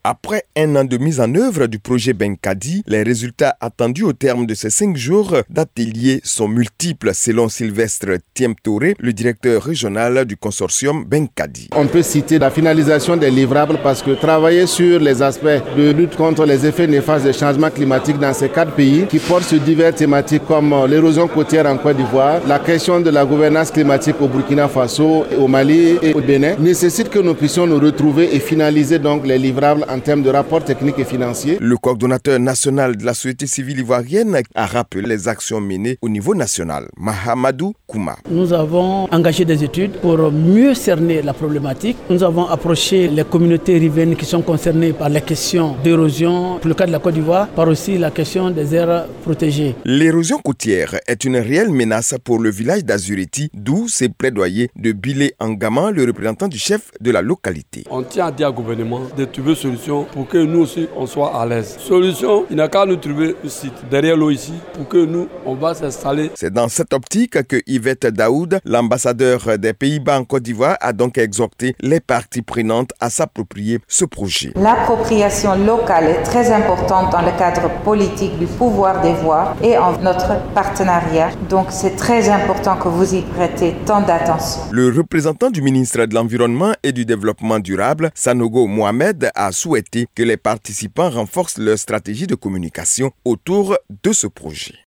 Après un an de mise en œuvre du projet Benkadi, les résultats attendus au terme de ces 5 jours d'ateliers sont multiples selon Sylvestre Tiemtouré, le directeur régional du consortium Benkadi. On peut citer la finalisation des livrables parce que travailler sur les aspects de lutte contre les effets néfastes des changements climatiques dans ces 4 pays qui portent sur diverses thématiques comme l'érosion côtière en Côte d'Ivoire, la question de la gouvernance climatique au Burkina Faso, au Mali et au Bénin nécessite que nous puissions nous retrouver et finaliser donc les livrables en termes de rapports techniques et financiers. Le coordonnateur national de la société civile ivoirienne a rappelé les actions menées au niveau national. Mahamadou Kouma. Nous avons engagé des études pour mieux cerner la problématique. Nous avons approché les communautés riveraines qui sont concernées par les questions d'érosion, pour le cas de la Côte d'Ivoire, par aussi la question des aires protégées. L'érosion côtière est une réelle menace pour le village d'Azuriti, d'où ces plaidoyers de Bilé Angama, le représentant du chef de la localité. On tient à dire au gouvernement de trouver une solution pour que nous aussi on soit à l'aise. Solution, il n'a qu'à nous trouver un site derrière l'eau ici pour que nous on va s'installer. C'est dans cette optique que Yvette Daoud, l'ambassadeur des Pays-Bas en Côte d'Ivoire, a donc exhorté les parties prenantes à s'approprier ce projet. L'appropriation locale est très importante dans le cadre politique du pouvoir des voix et en notre partenariat. Donc c'est très important que vous y prêtez tant d'attention. Le représentant du ministre de l'Environnement et du Développement durable, Sanogo Mohamed, a souhaité que les participants renforcent leur stratégie de communication autour de ce projet.